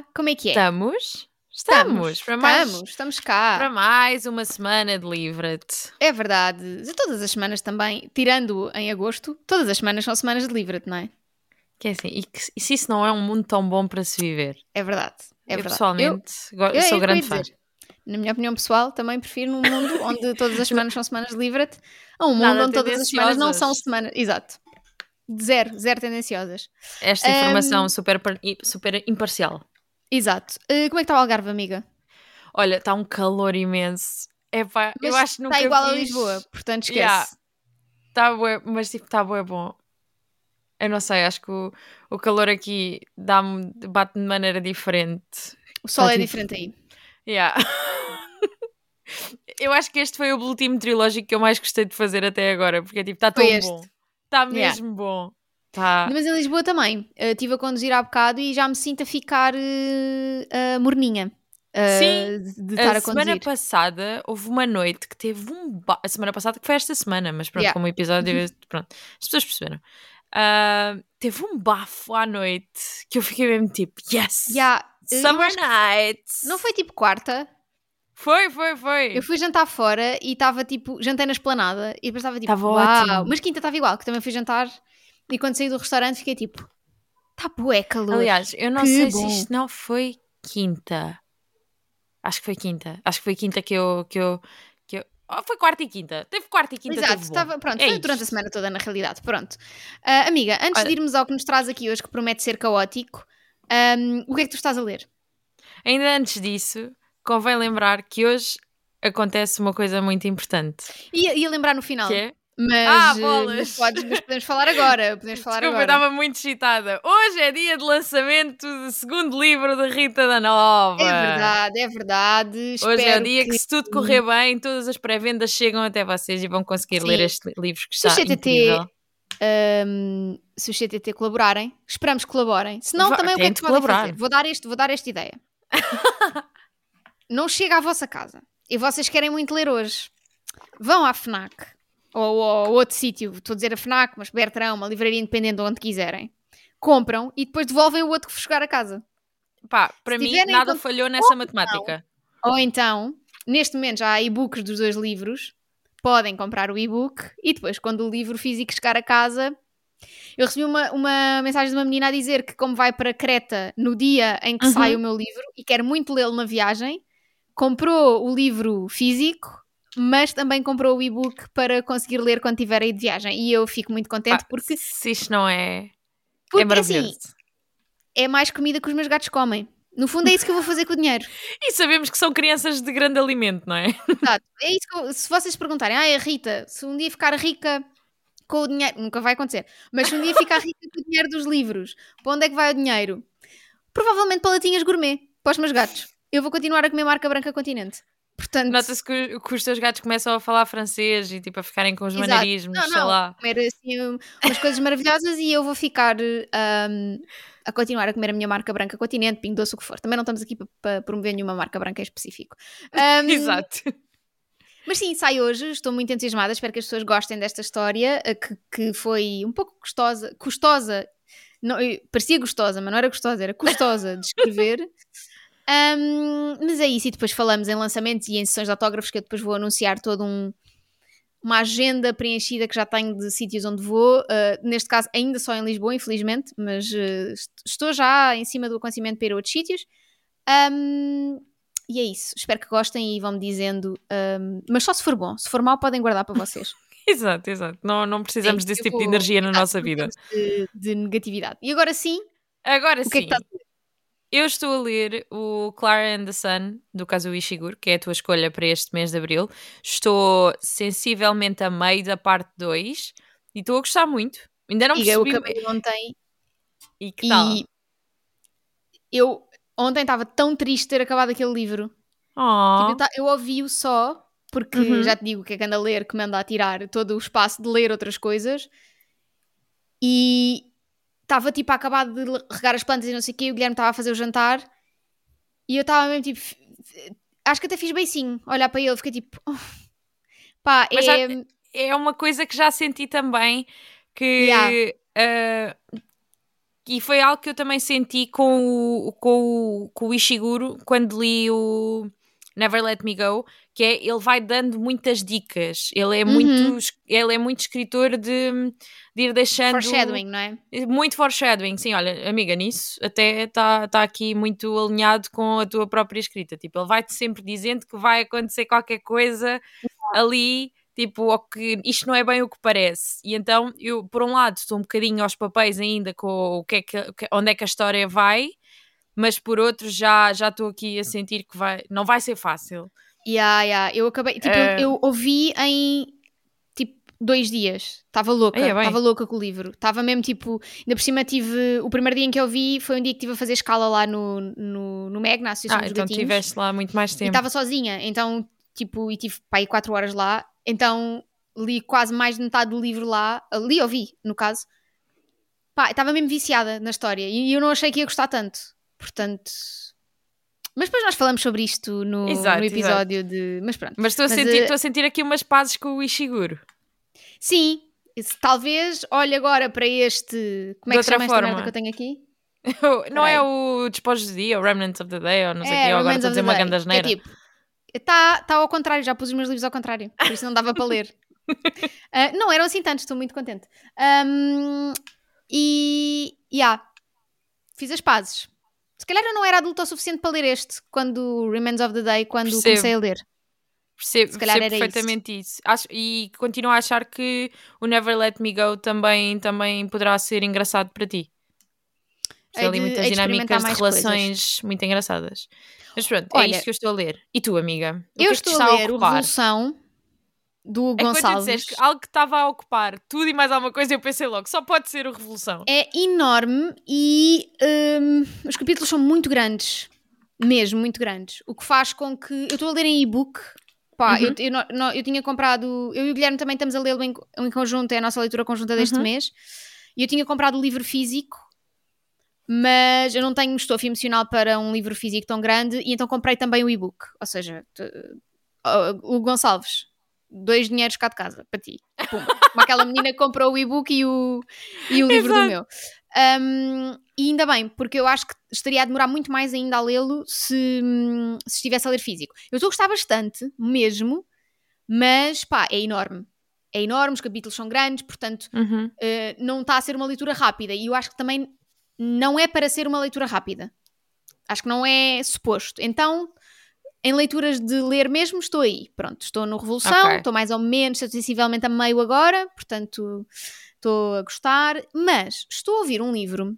como é que é? Estamos Estamos cá. para mais uma semana de Livra-te. É verdade. De todas as semanas também, tirando em agosto, todas as semanas são semanas de Livra-te, não é? Que é assim, e se isso não é um mundo tão bom para se viver? É verdade. É Eu verdade. pessoalmente é sou isso que eu ia grande fã. dizer. Na minha opinião pessoal, também prefiro num mundo onde todas as semanas são semanas de Livra-te a um mundo Nada onde todas as semanas não são tendenciosas. semanas. Exato. Zero tendenciosas. Esta informação super imparcial. Exato. Como é que está o Algarve, amiga? Olha, está um calor imenso. Epá, eu Mas acho que está nunca igual a Lisboa, fiz. portanto Yeah, esquece. tá bué, mas tipo, está bué bom. Eu não sei, acho que o calor aqui bate de maneira diferente. O sol Tá é tipo, diferente aí. yeah. Eu acho que este foi o boletim meteorológico que eu mais gostei de fazer até agora, porque tipo, está Foi tão bom. este. Está Yeah. mesmo bom. Tá. Mas em Lisboa também. Estive a conduzir há bocado e já me sinto a ficar morninha Sim, de a estar a semana conduzir. passada houve uma noite que teve A semana passada que foi esta semana, mas pronto, Yeah. como o episódio, pronto, as pessoas perceberam. Teve um bafo à noite que eu fiquei mesmo tipo, yes! Yeah. Eu Summer acho que nights! não foi tipo quarta. Foi. Eu fui jantar fora e estava tipo, jantei na esplanada e depois estava tipo, Estava uau. ótimo. Mas quinta estava igual, que também fui jantar e quando saí do restaurante fiquei tipo, está bué calor. Aliás, eu não Que sei se bom. isto não foi quinta. Acho que foi quinta. Acho que foi quinta que eu... Oh, foi quarta e quinta. Teve quarta e quinta, Exato, teve bom. estava, pronto, É foi durante a isto. semana toda na realidade, pronto. Amiga, antes de Olha, irmos ao que nos traz aqui hoje, que promete ser caótico, o que é que tu estás a ler? ainda antes disso, convém lembrar que hoje acontece uma coisa muito importante. Ia lembrar no Que final, é... mas, bolas! mas podemos falar agora. Podemos falar Desculpa, eu agora. estava muito excitada. Hoje é dia de lançamento do segundo livro da Rita da É Nova. verdade, é verdade. Hoje é o Espero dia que, que se tudo correr bem, todas as pré-vendas chegam até vocês e vão conseguir ler sim. este livro que Se o está CTT, incrível. se o CTT colaborarem, esperamos que colaborem. Se não, também o que é Têm que de podem fazer? colaborar. Vou dar esta ideia. Não chega à vossa casa e vocês querem muito ler hoje. Vão à FNAC ou outro sítio, estou a dizer a FNAC, mas Bertrão, uma livraria independente, onde quiserem. Compram e depois devolvem o outro que vos chegar a casa. Pá, Se para mim, tiverem nada falhou ou nessa então, matemática. ou então, neste momento já há e-books dos dois livros, podem comprar o e-book e depois, quando o livro físico chegar a casa. Eu recebi uma mensagem de uma menina a dizer que, como vai para Creta no dia em que sai o meu livro e quer muito lê-lo na viagem, comprou o livro físico, mas também comprou o e-book para conseguir ler quando estiver aí de viagem. E eu fico muito contente Pá, porque se isto não é... É porque assim, maravilhoso. é mais comida que os meus gatos comem. No fundo é isso que eu vou fazer com o dinheiro. E sabemos que são crianças de grande alimento, não é? Exato. É isso se vocês perguntarem, a Rita, se um dia ficar rica com o dinheiro, nunca vai acontecer, mas se um dia ficar rica com o dinheiro dos livros, para onde é que vai o dinheiro? Provavelmente para latinhas gourmet, para os meus gatos. Eu vou continuar a comer marca branca Continente. Portanto, Nota-se que os teus gatos começam a falar francês e tipo a ficarem com os exato. maneirismos, sei Não, lá. comer assim umas coisas maravilhosas e eu vou ficar a continuar a comer a minha marca branca Continente, Pingo Doce, o que for. Também não estamos aqui para promover nenhuma marca branca em específico. Exato. Mas sim, sai hoje, estou muito entusiasmada, espero que as pessoas gostem desta história, que foi um pouco custosa, não, parecia gostosa, mas não era gostosa, era custosa de escrever. Mas é isso, e depois falamos em lançamentos e em sessões de autógrafos, que eu depois vou anunciar toda uma agenda preenchida que já tenho de sítios onde vou, neste caso ainda só em Lisboa, infelizmente, mas estou já em cima do acontecimento para ir a outros sítios. E é isso, espero que gostem e vão-me dizendo, mas só se for bom, se for mau podem guardar para vocês. Exato. Não Sim, precisamos desse eu tipo de vou, energia na exato, nossa não vida. precisamos de negatividade. E agora sim, Agora o que é que estás sim, a ler? eu estou a ler o Clara and the Sun, do Kazuo Ishiguro, que é a tua escolha para este mês de Abril. Estou sensivelmente a meio da parte 2 e estou a gostar muito. Ainda não Amiga, eu percebi... acabei ontem E que tal? e eu ontem estava tão triste ter acabado aquele livro. Tipo, Oh. eu ouvi-o só, porque Uhum. já te digo o que é que anda a ler, que me anda a tirar todo o espaço de ler outras coisas. E estava tipo a acabar de regar as plantas e não sei o quê, e o Guilherme estava a fazer o jantar. E eu estava mesmo tipo, acho que até fiz beicinho, olhar para ele, fiquei tipo, pá, Mas é uma coisa que já senti também yeah, que E foi algo que eu também senti com o Ishiguro quando li o Never Let Me Go, que é, ele vai dando muitas dicas. Ele é muito escritor de ir deixando... Foreshadowing, não é? Muito foreshadowing, sim, olha, amiga, nisso até está aqui muito alinhado com a tua própria escrita. Tipo, ele vai-te sempre dizendo que vai acontecer qualquer coisa ali... Tipo, ou que isto não é bem o que parece. E então, eu, por um lado, estou um bocadinho aos papéis ainda com o que é onde é que a história vai, mas por outro, já estou aqui a sentir que não vai ser fácil. Eu acabei, tipo, eu ouvi em, tipo, 2 dias. Estava louca com o livro. Estava mesmo, tipo, ainda por cima o primeiro dia em que eu vi foi um dia que estive a fazer escala lá no MEG, na Associação dos então Gatinhos. estiveste lá muito mais tempo. E estava sozinha, então, tipo, e tive, pá, aí 4 horas lá. Então li quase mais de metade do livro lá. Ouvi, no caso. Pá, estava mesmo viciada na história e eu não achei que ia gostar tanto. Portanto... Mas depois nós falamos sobre isto no episódio de... Mas pronto. Mas estou a sentir aqui umas pazes com o Ishiguro. Sim. Talvez olhe agora para este... Como é que se chama esta merda que eu tenho aqui? Não é o Despojos do Dia, o Remnants of the Day, ou não sei o que, agora estou a dizer uma grande asneira. É tipo... Está ao contrário, já pus os meus livros ao contrário. Por isso não dava para ler. Não eram assim tantos, estou muito contente. Fiz as pazes. Se calhar eu não era adulta o suficiente para ler este quando Remains of the Day, quando comecei a ler. Percebo perfeitamente isso. E continuo a achar que o Never Let Me Go também poderá ser engraçado para ti. Tem ali muitas dinâmicas de relações muito engraçadas. Mas pronto, é isto que eu estou a ler. E tu, amiga? Eu estou a ler o Revolução do Gonçalves. Quando tu disseste algo que estava a ocupar tudo e mais alguma coisa, eu pensei logo, só pode ser o Revolução. É enorme e os capítulos são muito grandes. Mesmo, muito grandes. O que faz com que... Eu estou a ler em e-book. Pá, eu tinha comprado... Eu e o Guilherme também estamos a lê-lo em conjunto, é a nossa leitura conjunta deste mês. E eu tinha comprado o livro físico, mas eu não tenho estofo emocional para um livro físico tão grande, e então comprei também o e-book. Ou seja, o Gonçalves, 2 dinheiros cá de casa, para ti. Pum. Como aquela menina que comprou o e-book e o livro do meu. E ainda bem, porque eu acho que estaria a demorar muito mais ainda a lê-lo se estivesse a ler físico. Eu estou a gostar bastante, mesmo, mas pá, é enorme. É enorme, os capítulos são grandes, portanto não está a ser uma leitura rápida. E eu acho que também não é para ser uma leitura rápida. Acho que não é suposto. Então, em leituras de ler mesmo, estou aí. Pronto, estou no Revolução, estou mais ou menos, sensivelmente a meio agora, portanto, estou a gostar. Mas estou a ouvir um livro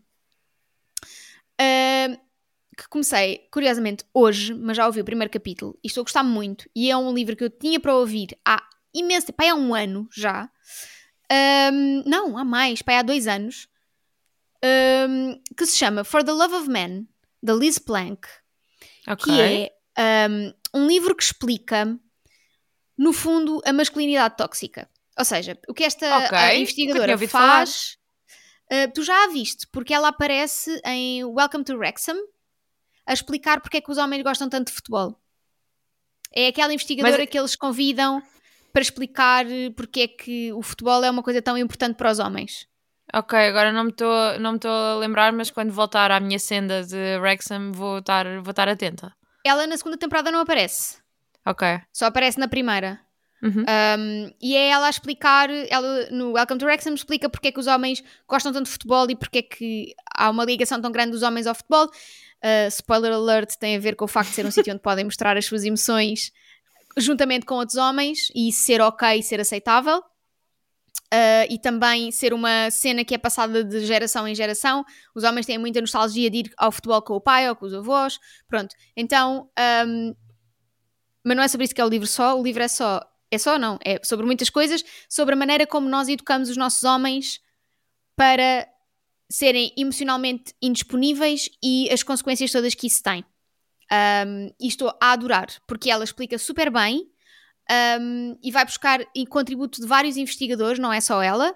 que comecei, curiosamente, hoje, mas já ouvi o primeiro capítulo e estou a gostar muito. E é um livro que eu tinha para ouvir há imenso tempo, há 1 ano já. Não, há mais, há 2 anos. Que se chama For the Love of Man, da Liz Plank, que é um livro que explica, no fundo, a masculinidade tóxica. Ou seja, o que esta investigadora faz, tu já a viste, porque ela aparece em Welcome to Wrexham a explicar porque é que os homens gostam tanto de futebol. É aquela investigadora que eles convidam para explicar porque é que o futebol é uma coisa tão importante para os homens. Ok, agora não me estou a lembrar, mas quando voltar à minha senda de Wrexham vou estar atenta. Ela na segunda temporada não aparece. Ok. Só aparece na primeira. E é ela a explicar, ela no Welcome to Wrexham explica porque é que os homens gostam tanto de futebol e porque é que há uma ligação tão grande dos homens ao futebol. Spoiler alert, tem a ver com o facto de ser um sítio onde podem mostrar as suas emoções juntamente com outros homens e ser ok, ser aceitável. E também ser uma cena que é passada de geração em geração. Os homens têm muita nostalgia de ir ao futebol com o pai ou com os avós. Pronto, então mas não é sobre isso que é o livro só. O livro é sobre muitas coisas, sobre a maneira como nós educamos os nossos homens para serem emocionalmente indisponíveis e as consequências todas que isso tem. E estou a adorar, porque ela explica super bem. E vai buscar contributo de vários investigadores, não é só ela,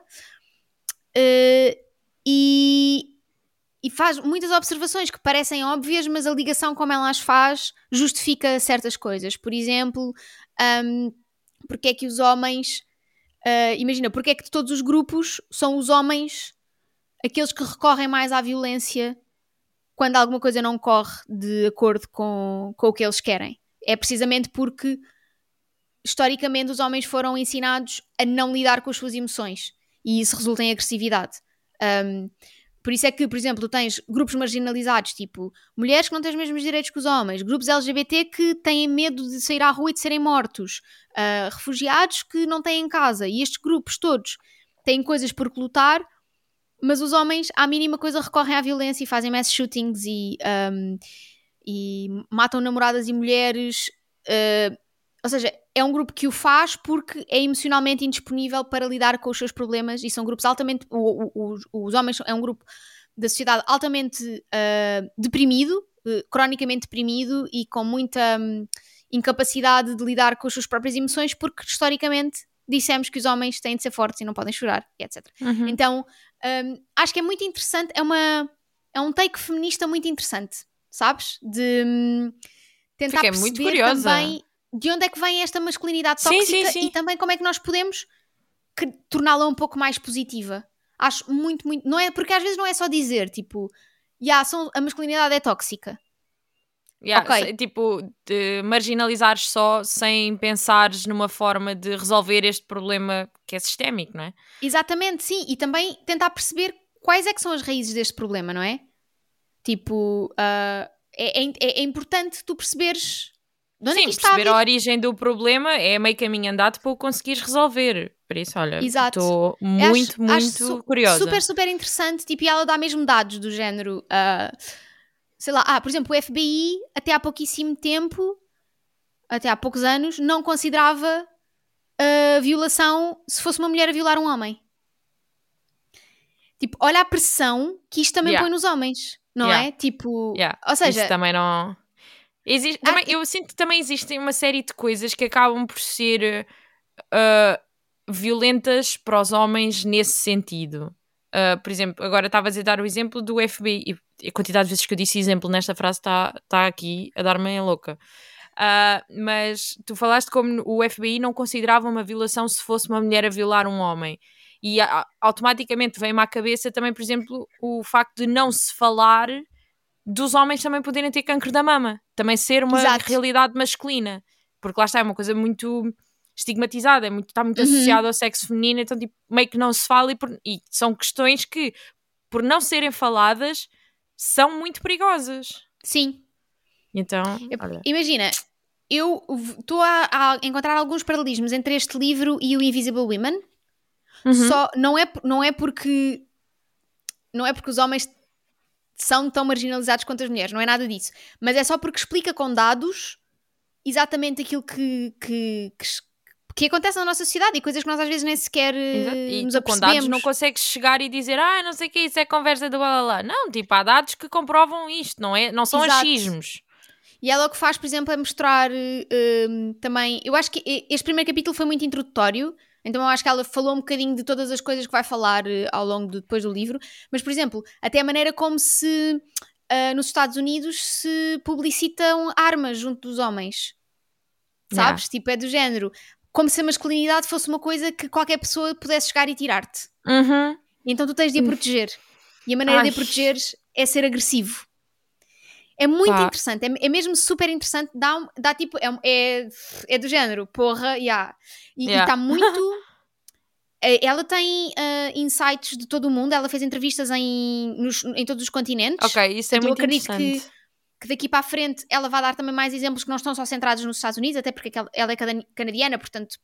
e faz muitas observações que parecem óbvias, mas a ligação como ela as faz justifica certas coisas. Por exemplo, porque é que os homens, imagina, porque é que de todos os grupos são os homens aqueles que recorrem mais à violência quando alguma coisa não corre de acordo com o que eles querem. É precisamente porque, historicamente, os homens foram ensinados a não lidar com as suas emoções e isso resulta em agressividade. Por isso é que, por exemplo, tens grupos marginalizados, tipo mulheres que não têm os mesmos direitos que os homens, grupos LGBT que têm medo de sair à rua e de serem mortos, refugiados que não têm casa, e estes grupos todos têm coisas por que lutar, mas os homens, à mínima coisa, recorrem à violência e fazem mass shootings e matam namoradas e mulheres. Ou seja, é um grupo que o faz porque é emocionalmente indisponível para lidar com os seus problemas, e são grupos altamente... Os homens é um grupo da sociedade altamente deprimido, cronicamente deprimido e com muita incapacidade de lidar com as suas próprias emoções, porque historicamente dissemos que os homens têm de ser fortes e não podem chorar, etc. Então, acho que é muito interessante, é um take feminista muito interessante, sabes? De tentar Fiquei perceber muito curiosa também de onde é que vem esta masculinidade tóxica sim. E também como é que nós podemos torná-la um pouco mais positiva. Acho muito, muito... Não é, porque às vezes não é só dizer, tipo, a masculinidade é tóxica. Ok. Tipo, de marginalizares só sem pensares numa forma de resolver este problema que é sistémico, não é? Exatamente, sim. E também tentar perceber quais é que são as raízes deste problema, não é? Tipo, é importante tu perceberes de onde é que isto está a vir. Perceber a origem do problema é meio caminho andado para o conseguires resolver. Por isso, olha, Exato. estou muito curiosa. Super, super interessante. Tipo, e ela dá mesmo dados do género... sei lá, por exemplo, o FBI até há pouquíssimo tempo, até há poucos anos, não considerava violação se fosse uma mulher a violar um homem. Tipo, olha a pressão que isto também põe nos homens, não é? Tipo, ou seja... Isso também não... eu sinto que também existem uma série de coisas que acabam por ser violentas para os homens nesse sentido. Por exemplo, agora estavas a dar o exemplo do FBI, e a quantidade de vezes que eu disse exemplo nesta frase está aqui a dar-me a louca. Mas tu falaste como o FBI não considerava uma violação se fosse uma mulher a violar um homem. E automaticamente vem-me à cabeça também, por exemplo, o facto de não se falar dos homens também poderem ter cancro da mama. Também ser uma realidade masculina. Porque lá está, é uma coisa muito estigmatizada, está muito associado ao sexo feminino, então tipo, meio que não se fala e são questões que, por não serem faladas, são muito perigosas. Sim. Então, olha. Imagina, eu estou a encontrar alguns paralelismos entre este livro e o Invisible Women. Só não é porque os homens são tão marginalizados quanto as mulheres, não é nada disso, mas é só porque explica com dados exatamente aquilo que acontece na nossa sociedade e coisas que nós às vezes nem sequer nos apercebemos. Com dados não consegues chegar e dizer não sei o que, isso é conversa do blá. Não, tipo, há dados que comprovam isto, não são achismos. E ela o que faz, por exemplo, é mostrar também... Eu acho que este primeiro capítulo foi muito introdutório, então eu acho que ela falou um bocadinho de todas as coisas que vai falar ao longo depois do livro, mas, por exemplo, até a maneira como se nos Estados Unidos se publicitam armas junto dos homens. Sabes? Tipo, é do género... Como se a masculinidade fosse uma coisa que qualquer pessoa pudesse chegar e tirar-te. Então tu tens de a proteger. E a maneira de a protegeres é ser agressivo. É muito interessante. É mesmo super interessante. Dá tipo... É do género. Porra, E está muito... Ela tem insights de todo o mundo. Ela fez entrevistas em todos os continentes. Ok, isso é muito interessante. Eu acredito que daqui para a frente ela vai dar também mais exemplos que não estão só centrados nos Estados Unidos, até porque ela é canadiana, portanto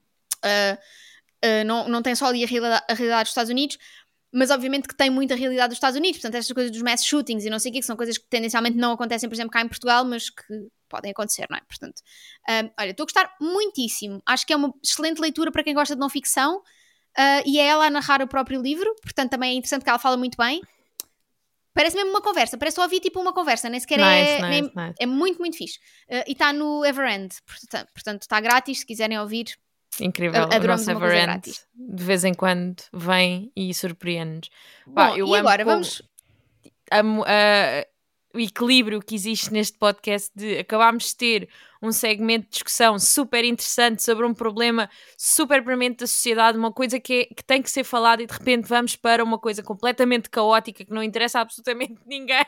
não tem só ali a realidade dos Estados Unidos, mas obviamente que tem muita realidade dos Estados Unidos, portanto estas coisas dos mass shootings e não sei o que são coisas que tendencialmente não acontecem, por exemplo, cá em Portugal, mas que podem acontecer, não é? Portanto, olha, estou a gostar muitíssimo, acho que é uma excelente leitura para quem gosta de não ficção, e é ela a narrar o próprio livro, portanto também é interessante que ela fala muito bem. Parece mesmo uma conversa, parece só ouvir tipo uma conversa, nem sequer nice. É muito, muito fixe. E está no Everend, portanto está grátis se quiserem ouvir. Incrível, o nosso Everend de vez em quando vem e surpreende-nos. Bom, e agora vamos... o equilíbrio que existe neste podcast de acabarmos de ter um segmento de discussão super interessante sobre um problema super premente da sociedade, uma coisa que tem que ser falada, e de repente vamos para uma coisa completamente caótica que não interessa a absolutamente ninguém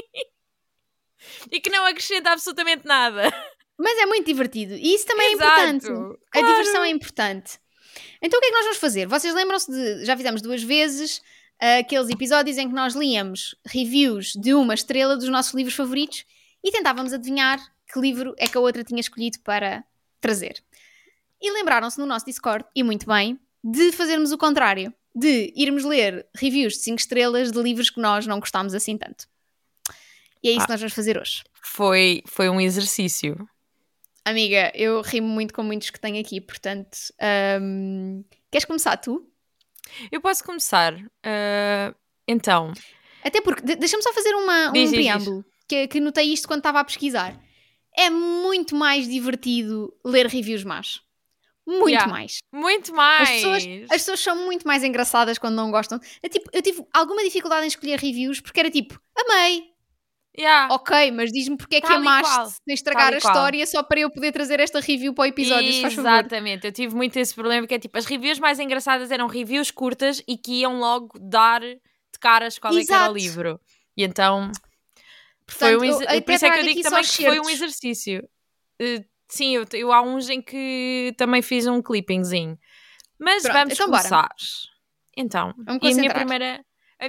e que não acrescenta absolutamente nada. Mas é muito divertido. E isso também Exato, é importante. claro. A diversão é importante. Então o que é que nós vamos fazer? Vocês lembram-se de... Já fizemos 2 vezes aqueles episódios em que nós líamos reviews de uma estrela dos nossos livros favoritos e tentávamos adivinhar que livro é que a outra tinha escolhido para trazer. E lembraram-se no nosso Discord, e muito bem, de fazermos o contrário. De irmos ler reviews de 5 estrelas de livros que nós não gostámos assim tanto. E é isso que nós vamos fazer hoje. Foi um exercício. Amiga, eu rimo muito com muitos que tenho aqui, portanto... queres começar tu? Eu posso começar. Então... Até porque... Deixa-me só fazer um preâmbulo. Que notei isto quando estava a pesquisar. É muito mais divertido ler reviews más. Muito mais. Muito mais. As pessoas são muito mais engraçadas quando não gostam. Eu tive alguma dificuldade em escolher reviews porque era tipo, amei. Ok, mas diz-me porque é que amaste sem estragar a história só para eu poder trazer esta review para o episódio, se faz favor. Exatamente, eu tive muito esse problema, que é tipo, as reviews mais engraçadas eram reviews curtas e que iam logo dar de caras qual é que era o livro. E então, portanto, por isso é que eu digo também que foi um exercício. Sim, eu há uns em que também fiz um clippingzinho. Mas pronto, vamos então começar. Bora. Então, e a minha primeira...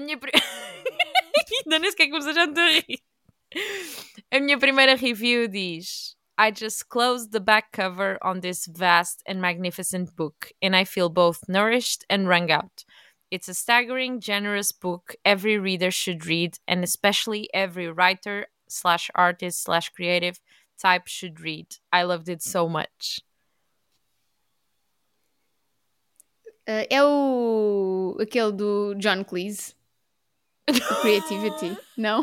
Ainda nem sequer começou, já me estou a rir. A minha primeira review diz: I just closed the back cover on this vast and magnificent book, and I feel both nourished and wrung out. It's a staggering, generous book every reader should read, and especially every writer/artist/creative type should read. I loved it so much. É aquele do John Cleese. Creativity, não?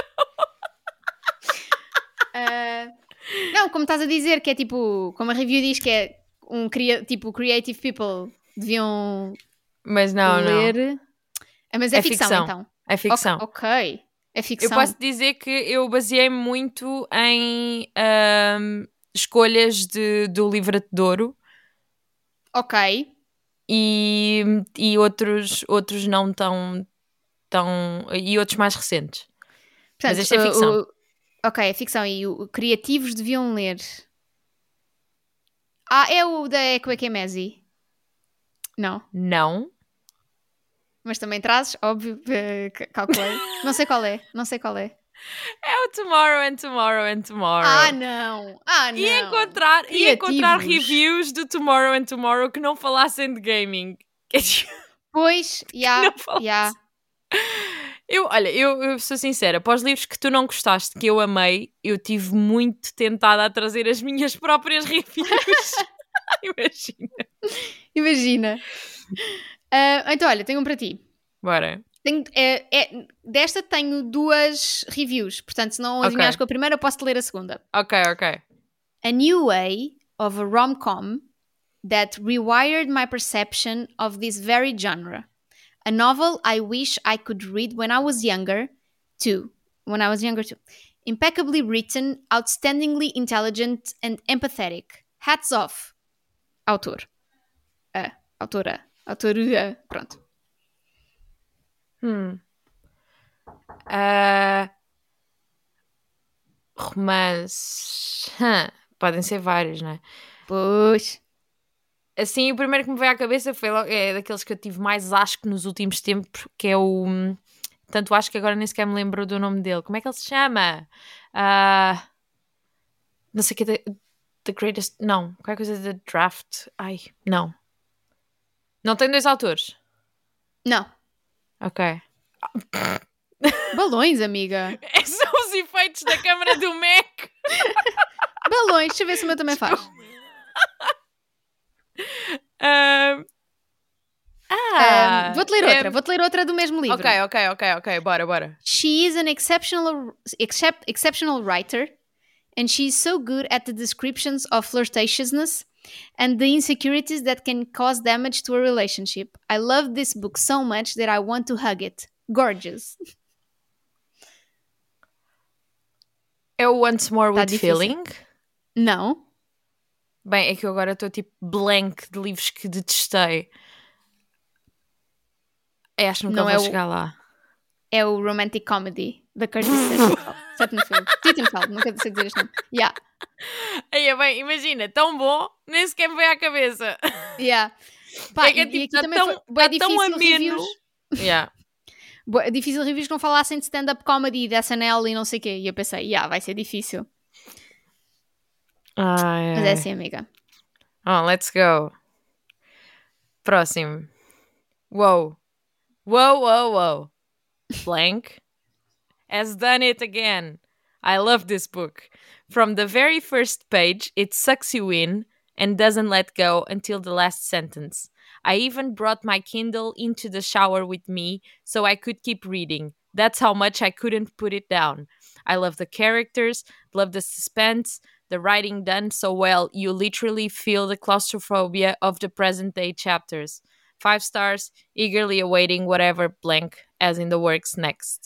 Não, como estás a dizer, que é tipo, como a review diz que é tipo creative people deviam mas não, ler. Não. Mas é ficção, então. É ficção. Ok. É ficção. Eu posso dizer que eu baseei-me muito em escolhas do Livro de Ouro. Ok. E outros não tão e outros mais recentes. Portanto, mas este é ficção. Ok, é ficção. E criativos deviam ler. É o da Equekemesi? Não. Não. Mas também trazes, óbvio, calculei. Não sei qual é. É o Tomorrow and Tomorrow and Tomorrow. Não. E encontrar reviews do Tomorrow and Tomorrow que não falassem de gaming. Pois, já. Eu sou sincera, para os livros que tu não gostaste, que eu amei, eu tive muito tentada a trazer as minhas próprias reviews. Imagina. Então, olha, tenho um para ti. Bora. Desta tenho 2 reviews, portanto, se não adivinhares com a primeira, eu posso-te ler a segunda. Ok. A new way of a rom-com that rewired my perception of this very genre. A novel I wish I could read when I was younger too. Impeccably written, outstandingly intelligent and empathetic. Hats off. Autor. Autora. Pronto. Romance. Podem ser vários, não é? Pois. Assim, o primeiro que me veio à cabeça foi daqueles que eu tive mais asco nos últimos tempos, que é o... Tanto acho que agora nem sequer me lembro do nome dele. Como é que ele se chama? Não sei o que é The Greatest... Não, qualquer coisa da Draft. Ai, não. Não tem 2 autores? Não. Ok. Balões, amiga. São os efeitos da câmara do Mac. Balões, deixa eu ver se o meu também faz. Vou-te ler outra do mesmo livro. Ok, bora. She is an exceptional writer, and she is so good at the descriptions of flirtatiousness and the insecurities that can cause damage to a relationship. I love this book so much that I want to hug it. Gorgeous. É o Once More Tá with difícil. Feeling? Não. Bem, é que eu agora estou tipo blank de livros que detestei. Acho que nunca Não vou é chegar lá. É o Romantic Comedy da Curtis Sittenfeld. Sittenfeld, nunca sei dizer este nome. Yeah. Aí, bem, imagina, tão bom, nem sequer me veio à cabeça. Yeah. Pá, É que é e tipo, aqui está também foi tão difícil ameno. reviews. Yeah. Difícil reviews que não falassem de stand-up comedy, de SNL e não sei o quê. E eu pensei, vai ser difícil. Mas é assim, amiga. Oh, let's go. Próximo. Whoa. Blank has done it again. I love this book. From the very first page, it sucks you in and doesn't let go until the last sentence. I even brought my Kindle into the shower with me so I could keep reading. That's how much I couldn't put it down. I love the characters, love the suspense, the writing done so well you literally feel the claustrophobia of the present day chapters. 5 stars, eagerly awaiting whatever blank as in the works next.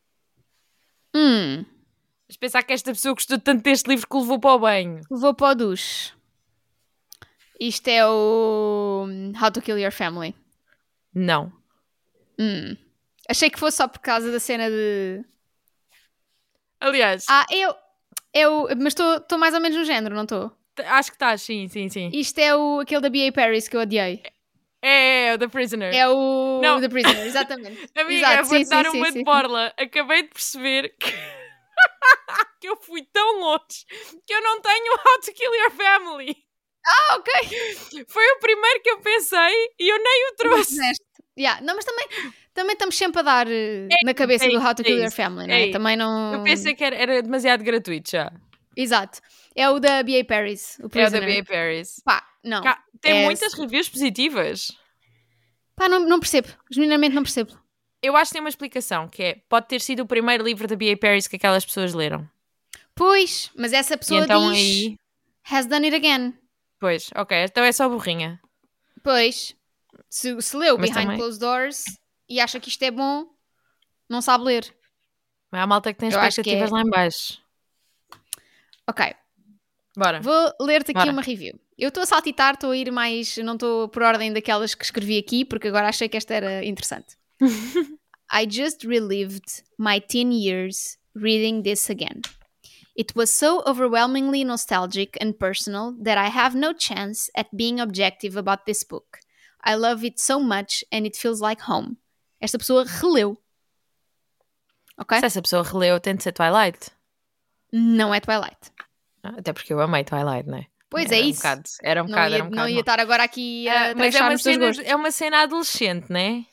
Mas pensar que esta pessoa gostou tanto deste livro que o levou para o banho. Vou para o duche. Isto é o How to Kill Your Family. Não. Achei que fosse só por causa da cena de... Aliás, mas estou mais ou menos no género, não estou? acho que estás, sim. Isto é aquele da B.A. Paris que eu odiei. É o The Prisoner. É o Não. The Prisoner, exatamente. Amiga, Exato, vou-te dar sim, uma sim. de borla. Acabei de perceber que eu fui tão longe que eu não tenho How to Kill Your Family. Ok. Foi o primeiro que eu pensei e eu nem o trouxe. Não, mas também estamos sempre a dar na cabeça do How to Kill Your Family, não é? Também não... Eu pensei que era demasiado gratuito já. Exato. É o da B.A. Paris, o Prisoner. É o da B.A. Paris. Pá, não. Tem muitas reviews positivas. Pá, não percebo. Genuinamente não percebo. Eu acho que tem uma explicação, que é, pode ter sido o primeiro livro da B.A. Paris que aquelas pessoas leram. Pois, mas essa pessoa então diz aí... has done it again. Pois, ok, então é só burrinha. Pois, se leu Mas Behind também... Closed Doors e acha que isto é bom, não sabe ler. Mas há malta que tem expectativas lá em baixo. Ok. Bora. Vou ler-te aqui uma review. Eu estou a saltitar, estou a ir mais... Não estou por ordem daquelas que escrevi aqui, porque agora achei que esta era interessante. I just relived my teen years reading this again. It was so overwhelmingly nostalgic and personal that I have no chance at being objective about this book. I love it so much and it feels like home. Esta pessoa releu. Ok? Se essa pessoa releu, tem de ser Twilight. Não é Twilight. Até porque eu amei Twilight, não é? Pois é isso. Era um bocado. Não ia estar agora aqui a mas é uma cena adolescente, não é?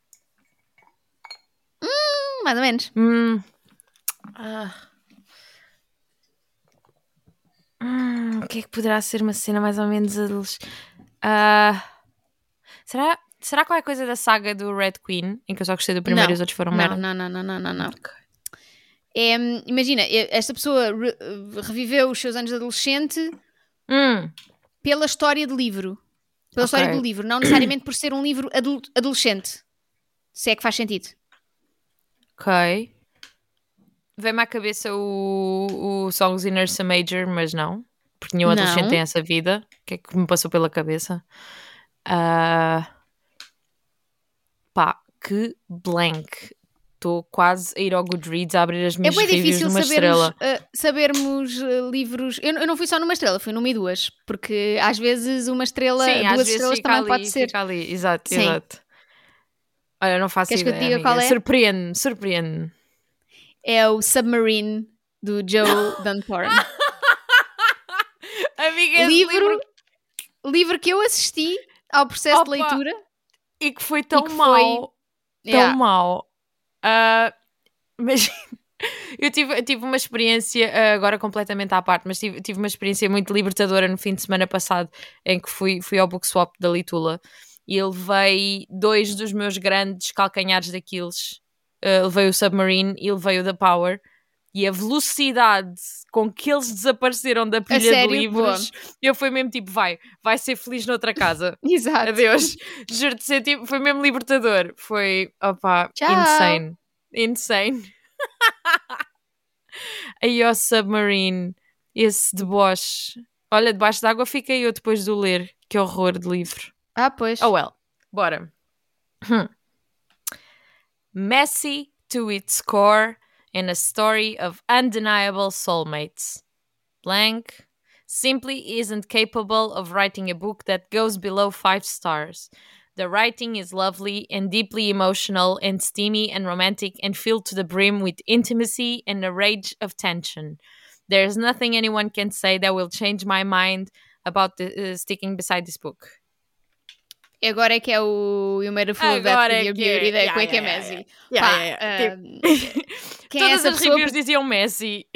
Mais ou menos. O que é que poderá ser uma cena mais ou menos adolescente? Será qualquer coisa da saga do Red Queen, em que eu só gostei do primeiro e os outros foram merda? Não. Imagina, esta pessoa reviveu os seus anos de adolescente pela história do livro. Pela história do livro, não necessariamente por ser um livro adolescente. Se é que faz sentido. Ok. Vem-me à cabeça o Songs in Ursa Major, mas não. Porque nenhum adolescente tem essa vida. O que é que me passou pela cabeça? Pá, que blank. Estou quase a ir ao Goodreads a abrir as minhas reviews numa estrela. É bem difícil sabermos livros... Eu não fui só numa estrela, fui numa e duas. Porque às vezes uma estrela, duas estrelas também pode ser. Fica ali, exato. Olha, não faço ideia. Queres que eu te diga qual é? Surpreende-me. É o Submarine, do Joe Dunthorne. Amiga, livro que eu assisti ao processo de leitura. E que foi tão mau. Tão mau. Mas eu tive uma experiência, agora completamente à parte, mas tive uma experiência muito libertadora no fim de semana passado, em que fui ao book swap da Litula e eu levei 2 dos meus grandes calcanhares daqueles. Levei o Submarine e levei o The Power, e a velocidade com que eles desapareceram da pilha de livros, eu fui mesmo tipo, vai ser feliz noutra casa. Exato. Adeus. Juro-te, foi mesmo libertador. Foi, insane. Aí ao Submarine, esse deboche. Olha, debaixo d'água fiquei eu depois de o ler. Que horror de livro. Ah, pois. Oh well, bora. Messy to its core and a story of undeniable soulmates. Blank simply isn't capable of writing a book that goes below 5 stars. The writing is lovely and deeply emotional and steamy and romantic and filled to the brim with intimacy and a rage of tension. There's nothing anyone can say that will change my mind about sticking beside this book. Agora é que é o You Made a Fool of That with Your Beauty da Cueca Messi. Todas as reviews diziam Messi.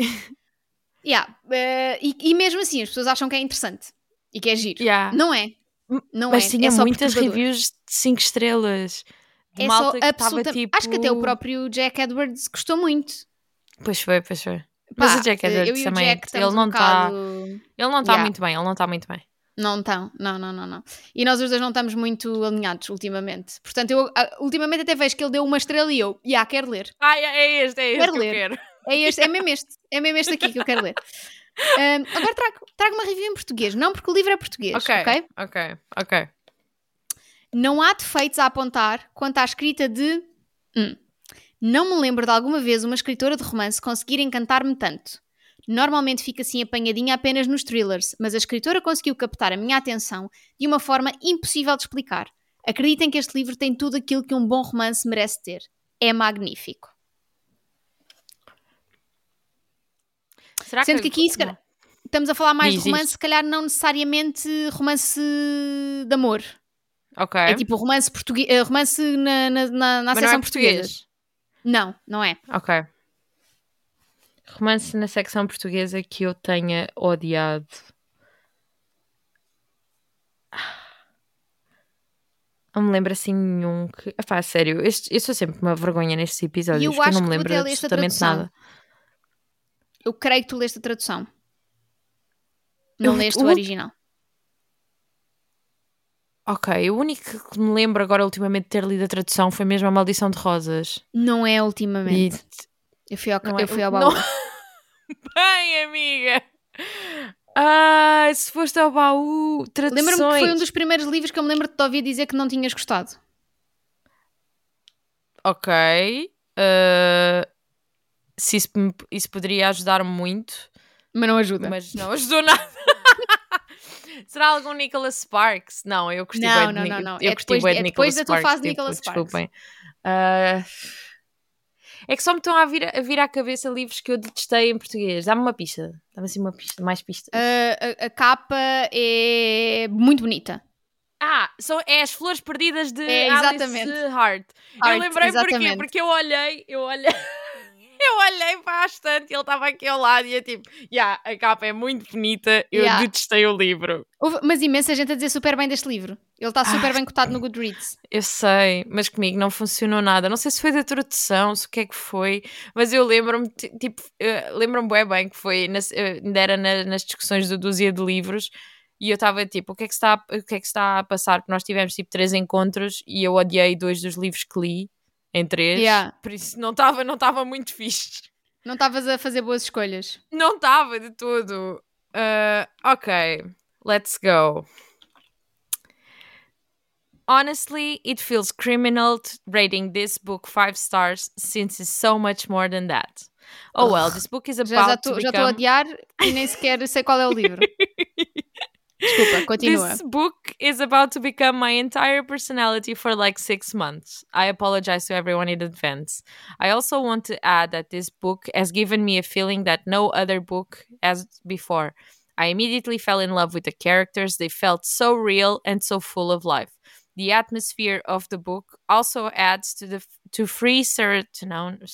E mesmo assim as pessoas acham que é interessante e que é giro. Não é. Não mas é. tinha só muitas reviews de 5 estrelas. De malta que estava tipo... Acho que até o próprio Jack Edwards gostou muito. Pois foi. Mas o Jack Edwards também, ele não está muito bem, Não estão, não. E nós os dois não estamos muito alinhados ultimamente. Portanto, eu ultimamente até vejo que ele deu uma estrela e eu, quero ler. É este que eu quero. É mesmo este aqui que eu quero ler. Agora trago uma review em português, não porque o livro é português, ok? Não há defeitos a apontar quanto à escrita de... Não me lembro de alguma vez uma escritora de romance conseguir encantar-me tanto. Normalmente fico assim apanhadinha apenas nos thrillers, mas a escritora conseguiu captar a minha atenção de uma forma impossível de explicar. Acreditem que este livro tem tudo aquilo que um bom romance merece ter. É magnífico. Sendo que aqui estamos a falar mais de romance, se calhar não necessariamente romance de amor. Ok. É tipo romance português, romance na secção portuguesa. Não é. Ok. Romance na secção portuguesa que eu tenha odiado. Não me lembro assim nenhum que... sério, eu sou sempre uma vergonha nestes episódios, porque eu não me lembro absolutamente nada. Eu creio que tu leste a tradução. Não leste o original. Ok, o único que me lembro agora ultimamente de ter lido a tradução foi mesmo A Maldição de Rosas. Não é ultimamente. Eu fui ao baú. Bem, amiga! Se foste ao baú, traduções... Lembro-me que foi um dos primeiros livros que eu me lembro de te ouvir dizer que não tinhas gostado. Ok. Se isso poderia ajudar muito. Mas não ajuda. Mas não ajudou nada. Será algum Nicholas Sparks? Não, eu gostei bem de Nicholas Sparks. Eu gostei bem de Nicholas Sparks. Depois da tua fase de Nicholas Sparks. Desculpem. É que só me estão a vir à cabeça livros que eu detestei em português. Dá-me uma pista. Dá-me assim mais pistas. A capa é muito bonita. É As Flores Perdidas de exatamente. Alice Hart. Eu lembrei porquê? Porque eu olhei para a estante e ele estava aqui ao lado e eu tipo, a capa é muito bonita, eu detestei o livro. Mas imensa gente a dizer super bem deste livro. Ele está super bem cotado no Goodreads. Eu sei, mas comigo não funcionou nada. Não sei se foi da tradução, se o que é que foi, mas eu lembro-me, lembro-me bem que foi, ainda era nas discussões do Dúzia de Livros e eu estava tipo, o que é que está a passar? Porque nós tivemos tipo 3 encontros e eu odiei 2 dos livros que li. Em 3, por isso não estava muito fixe. Não estavas a fazer boas escolhas. Não estava de tudo. Ok, let's go. Honestly, it feels criminal rating this book 5 stars since it's so much more than that. Oh well, this book is about to become... Já estou a odiar e nem sequer sei qual é o livro. Desculpa, continua. This book is about to become my entire personality for like 6 months. I apologize to everyone in advance. I also want to add that this book has given me a feeling that no other book has before. I immediately fell in love with the characters. They felt so real and so full of life. The atmosphere of the book also adds to free serotonins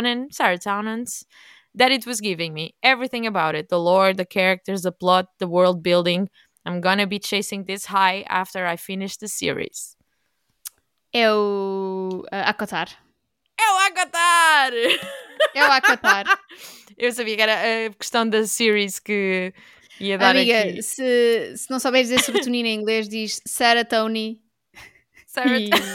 that it was giving me. Everything about it, the lore, the characters, the plot, the world building. I'm gonna be chasing this high after I finish the series. É o Acotar. É o Acotar! É o Acotar. Eu sabia que era a questão da series que ia dar Amiga, aqui. Se não souberes dizer serotonina em inglês, diz Serotonin.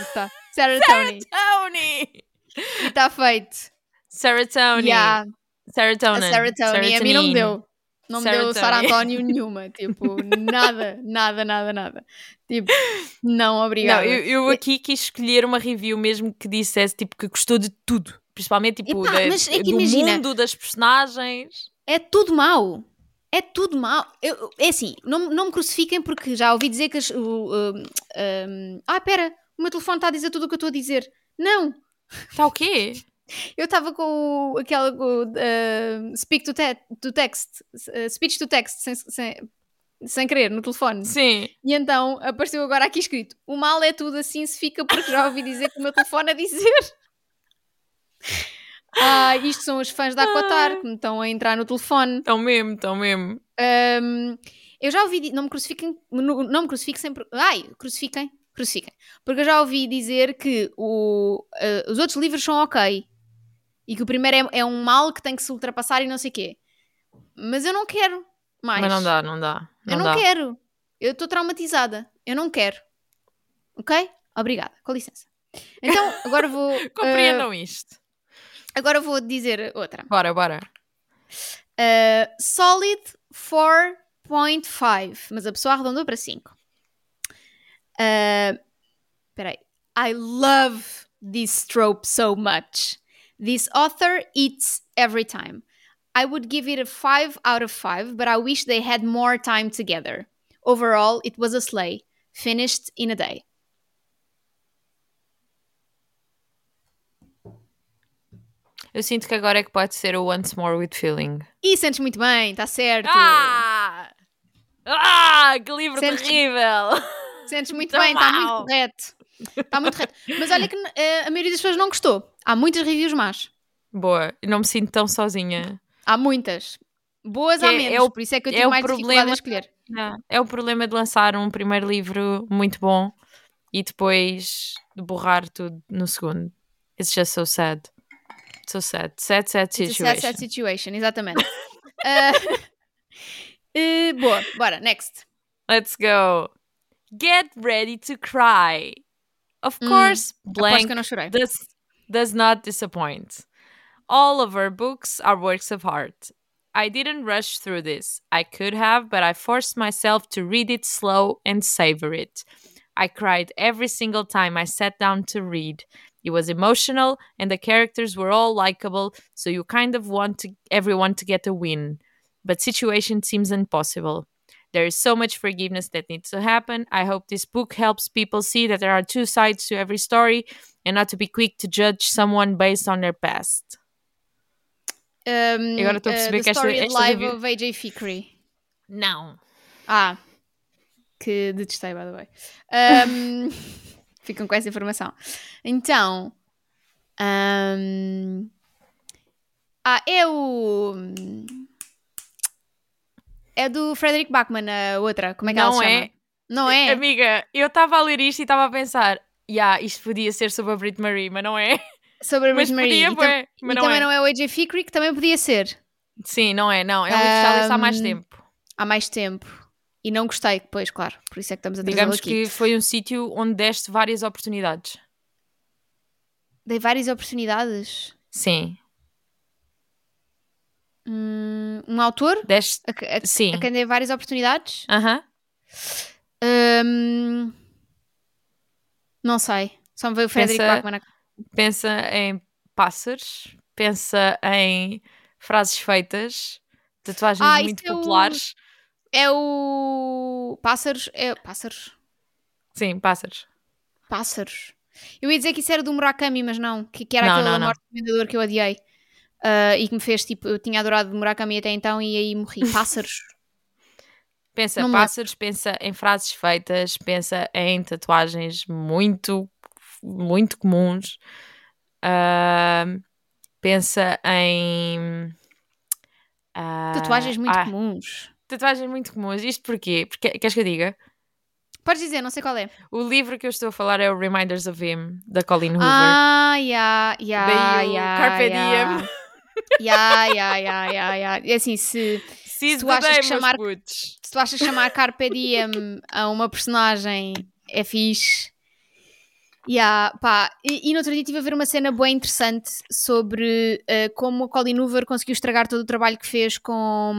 Serotonin. Serotonin! E está feito. Serotonin. Serotonin. A serotonin. A mim não me deu. Não me deu Serotonin. serotónio nenhuma. Tipo, nada. Tipo, não, Não, obrigada. eu aqui quis escolher uma review mesmo que dissesse tipo, que gostou de tudo. Principalmente tipo, Epá, mas é que do imagina, mundo, das personagens. é tudo mau. É tudo mau. É assim, não me crucifiquem porque já ouvi dizer que espera, o meu telefone está a dizer tudo o que eu estou a dizer. Não, Está o quê? eu estava com aquela speech to text sem querer no telefone. Sim. E então apareceu agora aqui escrito: o mal é tudo assim se fica, porque já ouvi dizer que o meu telefone a dizer. Isto são os fãs da Aquatar que me estão a entrar no telefone. Estão mesmo. Eu já ouvi, não me crucifiquem, não me crucifiquem, crucifiquem, porque eu já ouvi dizer que os outros livros são ok e que o primeiro é um mal que tem que se ultrapassar e não sei o quê, mas eu não quero mais. Mas não dá. Eu não quero, eu estou traumatizada, eu não quero, ok? Obrigada, com licença. Então agora vou Compreendam isto. agora vou dizer outra. Bora. Solid 4.5, mas a pessoa arredondou para 5. Espera aí. I love this trope so much. This author eats every time. I would give it a 5 out of 5, but I wish they had more time together. Overall, it was a slay. Finished in a day. Eu sinto que agora é que pode ser o Once More with Feeling. E sentes muito bem, está certo. Que livro terrível! Sentes muito Tão bem, está mau. muito correto. Está muito correto. Mas olha que a maioria das pessoas não gostou. Há muitas reviews más. Boa, eu não me sinto tão sozinha. Há muitas. Boas há menos, por isso é que eu tive mais dificuldade a escolher. É o problema de lançar um primeiro livro muito bom e depois de borrar tudo no segundo. It's just so sad. So sad. Sad situation. It's a sad situation, exatamente. Boa, bora, next. Let's go. Get ready to cry. Of course, Blank que eu não chorei. does not disappoint. All of her books are works of art. I didn't rush through this. I could have, but I forced myself to read it slow and savor it. I cried every single time I sat down to read. It was emotional, and the characters were all likable, so you kind of want everyone to get a win. But situation seems impossible. There is so much forgiveness that needs to happen. I hope this book helps people see that there are two sides to every story and not to be quick to judge someone based on their past. Agora estou a perceber que esta Live review... of AJ Fikry. Não. Que detestei, by the way. Ficam com essa informação. Então, é do Frederick Bachman, a outra. Como é que ela se chama? Não é? Amiga, eu estava a ler isto e estava a pensar, isto podia ser sobre a Brit Marie, mas não é. Sobre a Brit Marie. Mas também não é o AJ Fikry, que também podia ser. Sim, não é. É um livro que está a ler há mais tempo. Há mais tempo. E não gostei, depois, claro. Por isso é que estamos a trazê-lo aqui. Digamos que foi um sítio onde deste várias oportunidades. Dei várias oportunidades? Sim. Um autor? Sim. A quem dei várias oportunidades? Não sei. Só me veio o Frederick Bachman. Pensa em pássaros. Pensa em frases feitas. Tatuagens muito populares. É o... Pássaros? Pássaros? Sim, pássaros. Pássaros. Eu ia dizer que isso era do Murakami, mas não. Que era aquele Morte do Vendedor que eu odiei. E que me fez, tipo, eu tinha adorado Murakami até então e aí morri. Pássaros. Pensa pássaros, pensa em frases feitas, pensa em tatuagens muito, muito comuns. Pensa em... tatuagens muito comuns. Tatuagens muito comuns. Isto porquê? Porque, queres que eu diga? Podes dizer, não sei qual é. O livro que eu estou a falar é o Reminders of Him, da Colleen Hoover. Daí o Carpe Diem. É assim, se tu achas que chamar Carpe Diem a uma personagem é fixe, Pá, e no outro dia estive a ver uma cena bem interessante sobre como a Colleen Hoover conseguiu estragar todo o trabalho que fez com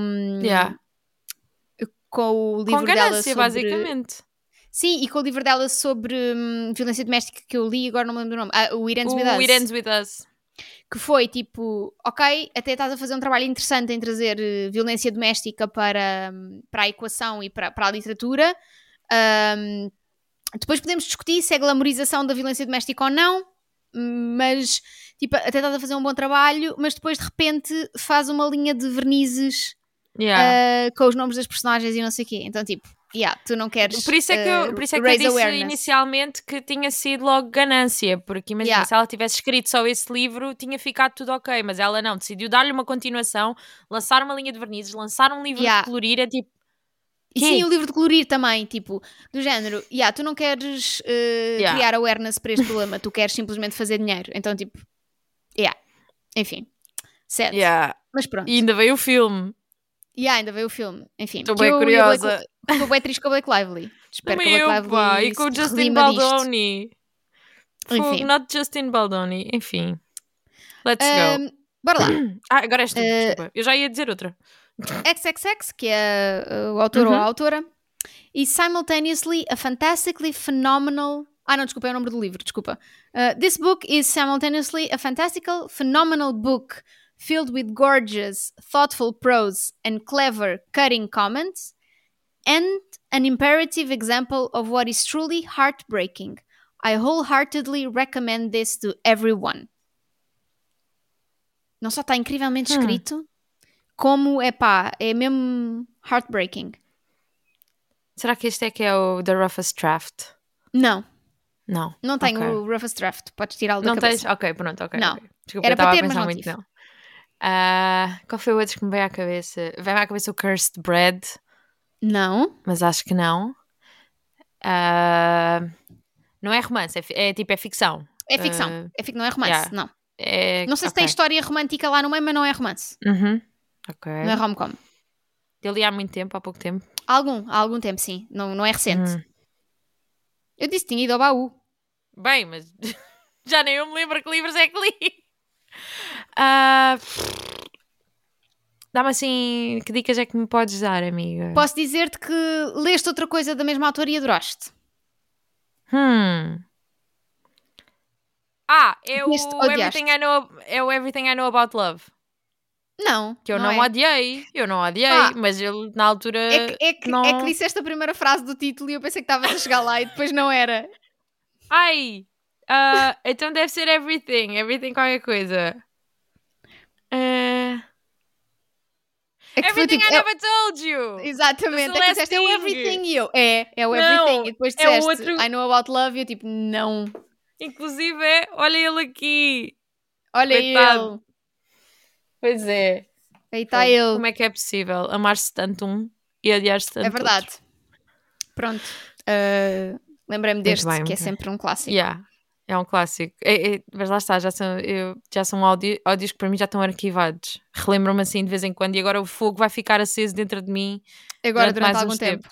o livro Com dela ganância, sobre... basicamente. Sim, e com o livro dela sobre violência doméstica que eu li, agora não me lembro do nome. O It Ends With Us. It Ends With Us. Que foi tipo, ok, até estás a fazer um trabalho interessante em trazer violência doméstica para a equação e para a literatura. Depois podemos discutir se é glamorização da violência doméstica ou não, mas tipo, até estás a fazer um bom trabalho, mas depois de repente faz uma linha de vernizes com os nomes das personagens e não sei o quê. Então tipo, tu não queres por isso é que eu disse inicialmente que tinha sido logo ganância, porque imagina, se ela tivesse escrito só esse livro, tinha ficado tudo ok, mas ela não, decidiu dar-lhe uma continuação, lançar uma linha de vernizes, lançar um livro de colorir, é tipo... E sim, o livro de colorir também, tipo, do género, tu não queres criar awareness para este problema, tu queres simplesmente fazer dinheiro. Então, tipo, enfim, certo. Mas pronto. E ainda veio o filme. Ainda veio o filme, enfim. Estou bem curiosa. Estou bem triste com o Blake Lively. Espero que o Blake Lively e com o Justin Baldoni. Enfim. Not Justin Baldoni, enfim. Let's go. Bora lá. Agora és tu, desculpa. Eu já ia dizer outra. XXX, que é o autor ou a autora, is simultaneously a fantastically phenomenal... não, desculpa, é o nome do livro, desculpa. This book is simultaneously a fantastical, phenomenal book filled with gorgeous, thoughtful prose and clever, cutting comments, and an imperative example of what is truly heartbreaking. I wholeheartedly recommend this to everyone. Não só está incrivelmente escrito, como é mesmo heartbreaking. Será que este é que é o The Roughest Draft? Não. Não tenho o Roughest Draft. Podes tirá-lo da cabeça. Não tens? Ok, pronto, ok. Não. Okay. Desculpa, era eu estava para ter, a pensar mas muito não tive. Qual foi o outro que me veio à cabeça? Veio-me à cabeça o Cursed Bread. Não. Mas acho que não. Não é romance, é ficção. É ficção. Não é romance, não. Não sei se tem história romântica lá no meio, mas não é romance. Ok. Não é rom-com. Eu li há muito tempo, há pouco tempo. Há algum tempo, sim. Não é recente. Eu disse que tinha ido ao baú. Bem, mas já nem eu me lembro que livros é que li. Dá-me assim, que dicas é que me podes dar, amiga? Posso dizer-te que leste outra coisa da mesma autora e adoraste. É o Everything I Know About Love. Não. Que eu não odiei. Eu não odiei, mas eu na altura. É que disseste a primeira frase do título e eu pensei que estavas a chegar lá e depois não era. Então deve ser Everything qualquer coisa. Everything I Never Told You. Exatamente, é que disseste é o Everything e eu. É o Everything. E depois disseste outro... I Know About Love e eu tipo, não. Inclusive olha ele aqui. Olha ele. Pois é. Aí está ele. Como é que é possível amar-se tanto um e odiar-se tanto outro? É verdade. Pronto. Lembrei-me deste, que é sempre um clássico. É um clássico. Mas lá está, já são ódios que para mim já estão arquivados. Relembram-me assim de vez em quando e agora o fogo vai ficar aceso dentro de mim. Agora durante algum tempo.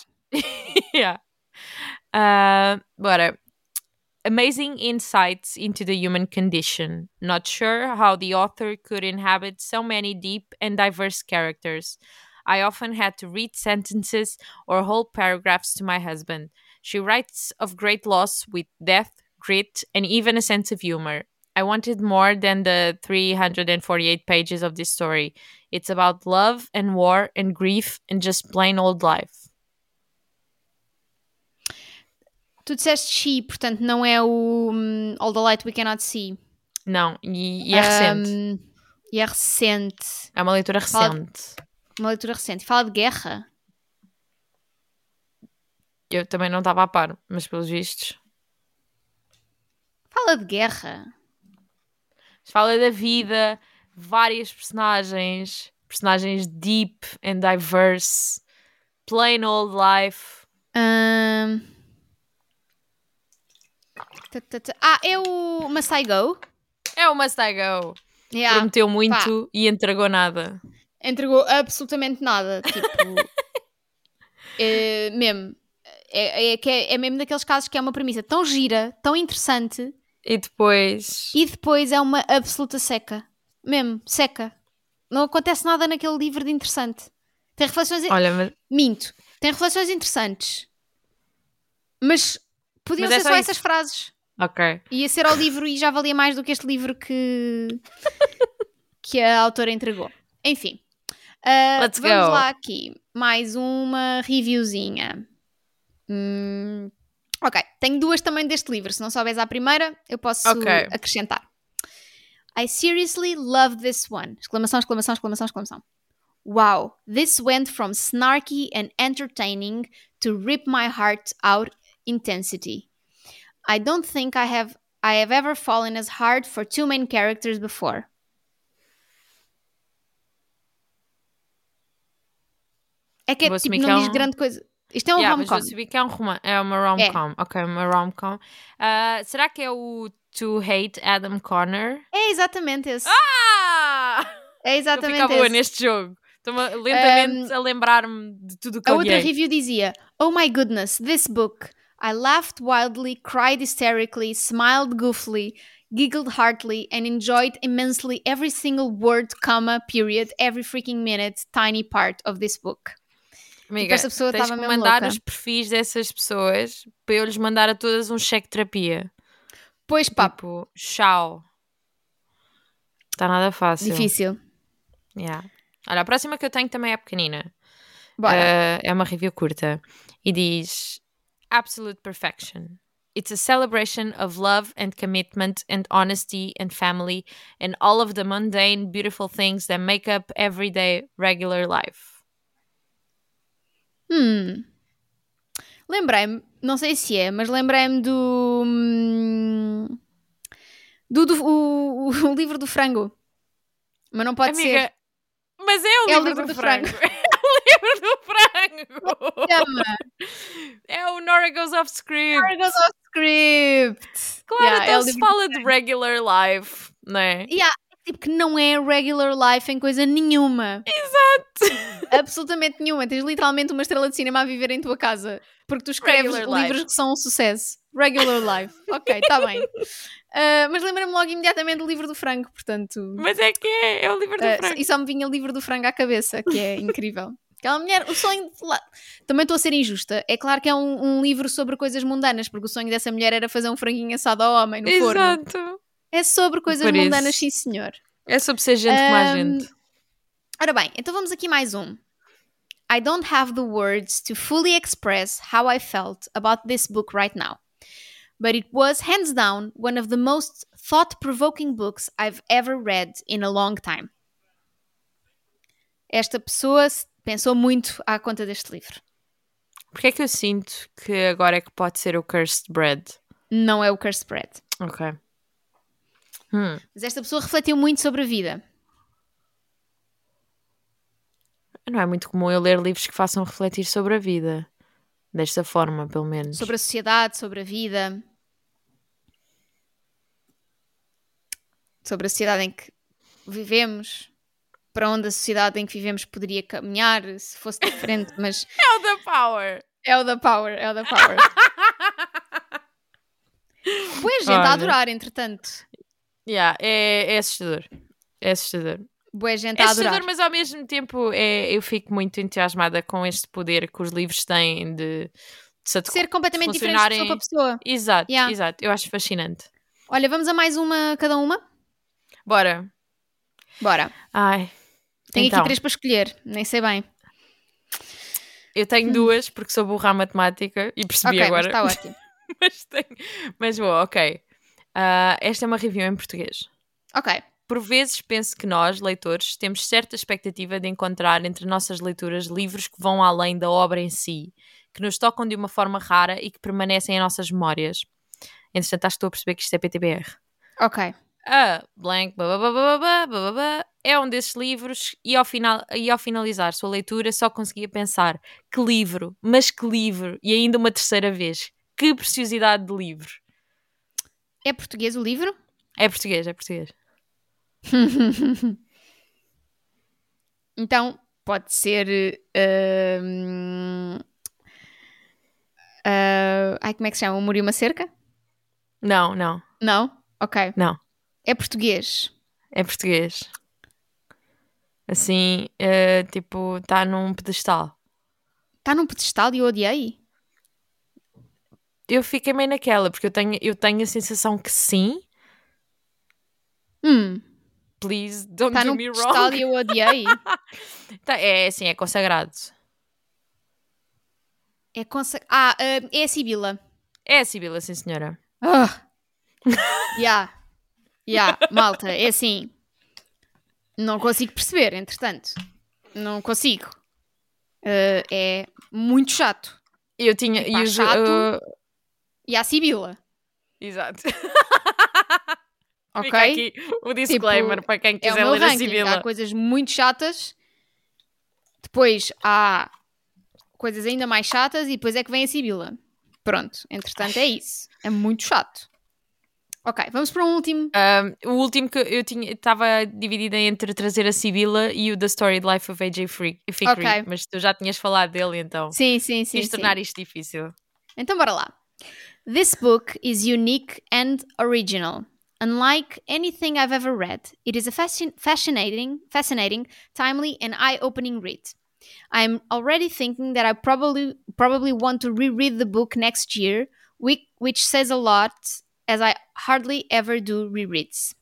Bora. Amazing insights into the human condition. Not sure how the author could inhabit so many deep and diverse characters. I often had to read sentences or whole paragraphs to my husband. She writes of great loss with depth, grit, and even a sense of humor. I wanted more than the 348 pages of this story. It's about love and war and grief and just plain old life. Tu disseste she, portanto não é o All the Light We Cannot See. Não, e é recente. E é recente. É uma leitura recente. Uma leitura recente. Fala de guerra? Eu também não estava a par, mas pelos vistos... Fala de guerra. Fala da vida, várias personagens deep and diverse, plain old life. É o Must I Go? É o Must I Go. Prometeu muito e entregou nada. Entregou absolutamente nada. Tipo, mesmo. É mesmo daqueles casos que é uma premissa tão gira, tão interessante, E depois... e depois é uma absoluta seca. Mesmo, seca. Não acontece nada naquele livro de interessante. Tem reflexões... Olha, mas Minto. Tem reflexões interessantes. Mas podiam é ser só só isso. essas frases. ok. Ia ser ao livro e já valia mais do que este livro que a autora entregou. Enfim. Let's Vamos go. lá aqui. Mais uma reviewzinha. Ok, tenho duas também deste livro. Se não souberes a primeira, eu posso Ok. acrescentar. I seriously love this one. Exclamação, exclamação, exclamação, exclamação. Wow, this went from snarky and entertaining to rip my heart out intensity. I don't think I have ever fallen as hard for two main characters before. É que Vou tipo, assumir que não é diz grande coisa. Isto é um mas rom-com. vou assumir que é é uma rom-com. Ok, uma rom-com. Será que é o To Hate Adam Connor? É exatamente esse. É Eu exatamente ficava boa esse. neste jogo. Estou-me lentamente a lembrar-me de tudo o que A outra odiei. review dizia: Oh my goodness, this book. I laughed wildly, cried hysterically, smiled goofily, giggled heartily, and enjoyed immensely every single word, comma, period, every freaking minute, tiny part of this book. Amiga, essa pessoa tens estava que mesmo mandar louca. os perfis dessas pessoas para eu lhes mandar a todas um cheque de terapia. Pois pá, Tipo, tchau. Está nada fácil. difícil. Yeah. Olha, a próxima que eu tenho também é pequenina. Bora. É uma review curta. E diz: Absolute perfection. It's a celebration of love and commitment and honesty and family and all of the mundane, beautiful things that make up everyday, regular life. Lembrei-me, não sei se é, mas lembrei-me o livro do frango. Mas não pode Amiga, ser. mas é o É o livro livro do do frango. frango. É o livro do frango. Chama. É o Nora Goes Off Script. Argos of Script. Claro, Yeah, é então o se livro fala de regular life, não é? Yeah, tipo que não é regular life em coisa nenhuma. Exato. Absolutamente nenhuma. Tens literalmente uma estrela de cinema a viver em tua casa. Porque tu escreves Regular livros life. que são um sucesso. Regular life. Ok, está bem. Mas lembra-me logo imediatamente do livro do frango, portanto. Mas é que é o livro do frango. E só me vinha o livro do frango à cabeça, que é incrível. Aquela mulher, o sonho. Também estou a ser injusta. É claro que é um livro sobre coisas mundanas, porque o sonho dessa mulher era fazer um franguinho assado ao homem no forno. Exato. É sobre coisas Por isso. mundanas, sim senhor. É sobre ser gente como a gente. Ora bem, então vamos aqui mais um. I don't have the words to fully express how I felt about this book right now. But it was hands down one of the most thought-provoking books I've ever read in a long time. Esta pessoa pensou muito à conta deste livro. Porque é que eu sinto que agora é que pode ser o Cursed Bread? Não é o Cursed Bread. Ok. Mas esta pessoa refletiu muito sobre a vida. Não é muito comum eu ler livros que façam refletir sobre a vida. Desta forma, pelo menos. Sobre a sociedade, sobre a vida. Sobre a sociedade em que vivemos. Para onde a sociedade em que vivemos poderia caminhar se fosse diferente, mas... É o The Power! É o The Power, é o The Power. Boa gente a adorar, entretanto. Yeah, é assustador. É assustador. Boa gente É a adorar. assustador, mas ao mesmo tempo eu fico muito entusiasmada com este poder que os livros têm de ser completamente diferente de pessoa para pessoa. Exato, Yeah. exato. Eu acho fascinante. Olha, vamos a mais uma cada uma? Bora. Ai. Tenho então, aqui 3 para escolher, nem sei bem. Eu tenho 2 porque sou burra à matemática e percebi agora. Mas está ótimo. mas vou, ok. Esta é uma review em português. Ok. Por vezes penso que nós, leitores, temos certa expectativa de encontrar entre nossas leituras livros que vão além da obra em si, que nos tocam de uma forma rara e que permanecem em nossas memórias. Entretanto, acho que estou a perceber que isto é PTBR. Ok. Blank, é um desses livros e ao finalizar sua leitura só conseguia pensar que livro, mas que livro, e ainda uma terceira vez, que preciosidade de livro. É português o livro? É português. Então, pode ser Ai, como é que se chama? Um muro e uma cerca? Não. Não? Ok. Não. É português. É português. Assim, tipo, está num pedestal. Está num pedestal e eu odiei. Eu fiquei meio naquela, porque eu tenho a sensação que sim. Please, don't Está do num me pedestal wrong. e eu odiei. É assim, é consagrado. É a Sibila. É a Sibila, sim senhora. Yeah. Malta, é assim. Não consigo perceber, entretanto. Não consigo. É muito chato. Eu tinha... Tipo, há chato e há Sibila. Exato. Ok? Fica aqui o disclaimer Tipo, para quem é o quiser meu ler a ranking. Há Sibila. coisas muito chatas. Depois há coisas ainda mais chatas e depois é que vem a Sibila. Pronto, entretanto é isso. É muito chato. Ok, vamos para um último. O último que eu tinha estava dividida entre trazer a Sibila e o The Storied Life of A.J. Fikry, Ok. mas tu já tinhas falado dele, então Sim. quis tornar isto difícil. Então bora lá. This book is unique and original. Unlike anything I've ever read, it is a fascinating, timely, and eye-opening read. I'm already thinking that I probably want to reread the book next year, which says a lot, as I hardly ever do rereads.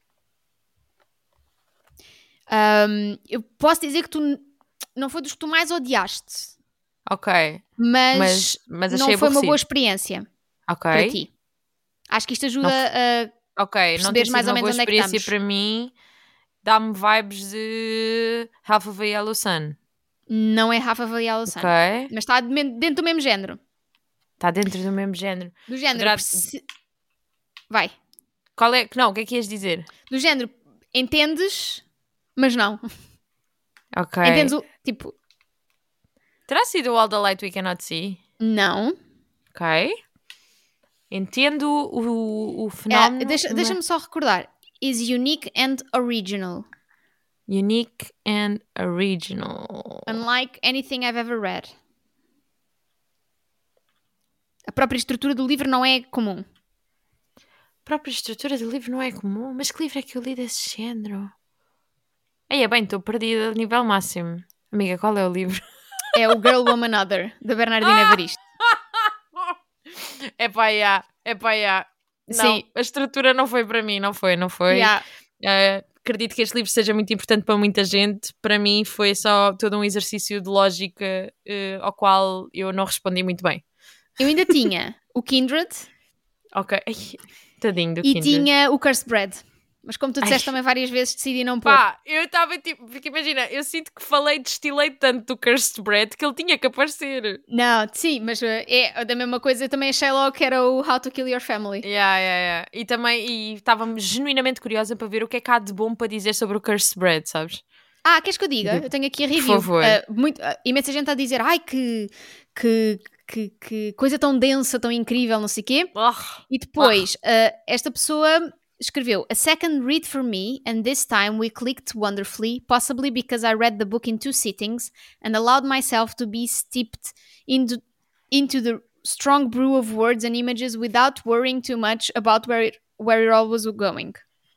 Eu posso dizer que tu não foi dos que tu mais odiaste, Ok. mas Mas não achei foi uma boa aborrecido. experiência Ok. para ti. Acho que isto ajuda Não a Ok, não ter perceberes sido mais ou uma boa menos onde é que experiência estamos. para mim, dá-me vibes de Half of a Yellow Sun. Não é Rafa Valial Sun, Ok. mas está dentro do mesmo género. Está dentro do mesmo género. Do género. Poderá... Vai. Qual é? Não, o que é que ias dizer? Do género, entendes, mas não. Ok. Entendes o. Tipo, Terá sido All the Light We Cannot See? não. Ok. Entendo o fenómeno. Deixa-me só recordar. Is unique and original. Unique and original. Unlike anything I've ever read. A própria estrutura do livro não é comum. A própria estrutura do livro não é comum, mas que livro é que eu li desse género? Aí é bem, estou perdida a nível máximo. Amiga, qual é o livro? É o Girl, Woman, Other, da Bernardina Evaristo. É pá, já. Não, Sim. a estrutura não foi para mim, não foi. Yeah. Acredito que este livro seja muito importante para muita gente. Para mim foi só todo um exercício de lógica ao qual eu não respondi muito bem. Eu ainda tinha o Kindred. Ok. Ai, tadinho do E Kindred. tinha o Cursed Bread. Mas como tu disseste também várias vezes, decidi não pôr. Pá, eu estava tipo... Porque imagina, eu sinto que destilei tanto do Cursed Bread que ele tinha que aparecer. Não, sim, mas é da mesma coisa. Eu também achei logo que era o How to Kill Your Family. Yeah. E também estava genuinamente curiosa para ver o que é que há de bom para dizer sobre o Cursed Bread, sabes? Queres que eu diga? Eu tenho aqui a review. Por favor. Imensa gente a dizer, ai, que coisa tão densa, tão incrível, não sei o quê. E depois, esta pessoa escreveu: A second read for me, and this time we clicked wonderfully, possibly because I read the book in 2 sittings and allowed myself to be steeped into the strong brew of words and images without worrying too much about where it all was going.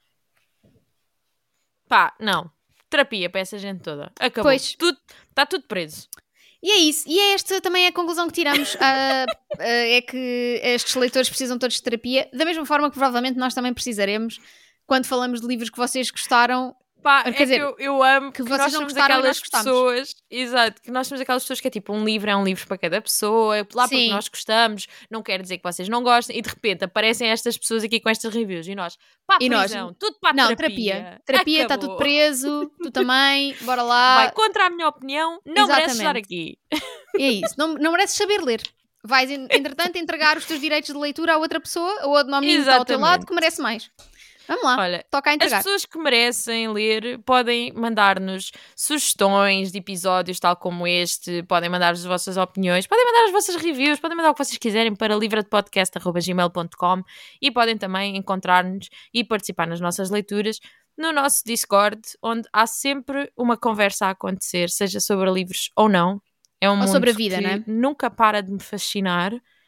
Pá, não. Terapia para essa gente toda. Acabou. Pois. Está tudo preso. E é isso. E esta também é a conclusão que tiramos. É que estes leitores precisam todos de terapia, da mesma forma que provavelmente nós também precisaremos quando falamos de livros que vocês gostaram. Pá, Quer dizer, que eu amo que que vocês nós não somos gostaram e aquelas nós gostamos. pessoas. Exato, que nós somos aquelas pessoas que é tipo um livro para cada pessoa, lá porque Sim. nós gostamos, não quer dizer que vocês não gostem, e de repente aparecem estas pessoas aqui com estas reviews e nós, pá, prisão, tudo para a terapia. Terapia, está tudo preso, tu também, bora lá. Vai contra a minha opinião, não mereces estar aqui. É isso, não mereces saber ler. Vais, entretanto, entregar os teus direitos de leitura a outra pessoa ou ao menino que está ao teu lado que merece mais. Vamos lá, olha, toca a entregar. As pessoas que merecem ler podem mandar-nos sugestões de episódios tal como este, podem mandar as vossas opiniões, podem mandar as vossas reviews, podem mandar o que vocês quiserem para livradepodcast@gmail.com e podem também encontrar-nos e participar nas nossas leituras no nosso Discord, onde há sempre uma conversa a acontecer, seja sobre livros ou não. É um mundo sobre a vida, que não é? nunca para de me fascinar.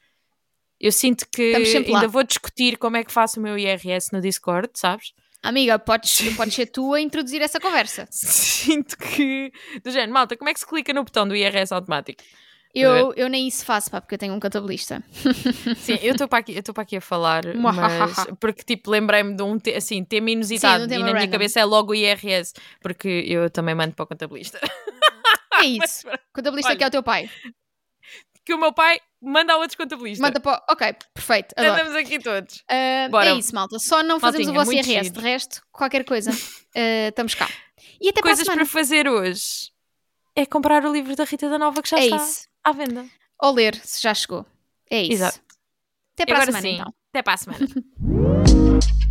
Eu sinto que Estamos sempre lá. ainda vou discutir como é que faço o meu IRS no Discord, sabes? Amiga, podes ser tu a introduzir essa conversa. Sinto que... Do género, malta, como é que se clica no botão do IRS automático? Eu nem isso faço, pá, porque eu tenho um contabilista. Sim, eu estou para aqui a falar, mas porque tipo lembrei-me de um tema inusitado, Sim, um tema e na minha random. cabeça é logo o IRS, porque eu também mando para o contabilista. É isso. Contabilista olha, que é o teu pai. Que o meu pai manda a outros contabilistas. Manda para... Ok, perfeito. Adoro. Andamos aqui todos. É isso, malta. Só não fazemos Maltinha, o vosso muito IRS. giro. De resto, qualquer coisa. Estamos cá. E até Coisas para a semana. para fazer hoje é comprar o livro da Rita da Nova que já está isso. à venda. Ou ler, se já chegou. É isso. Exato. Até para Agora a semana, sim, então. até para a semana.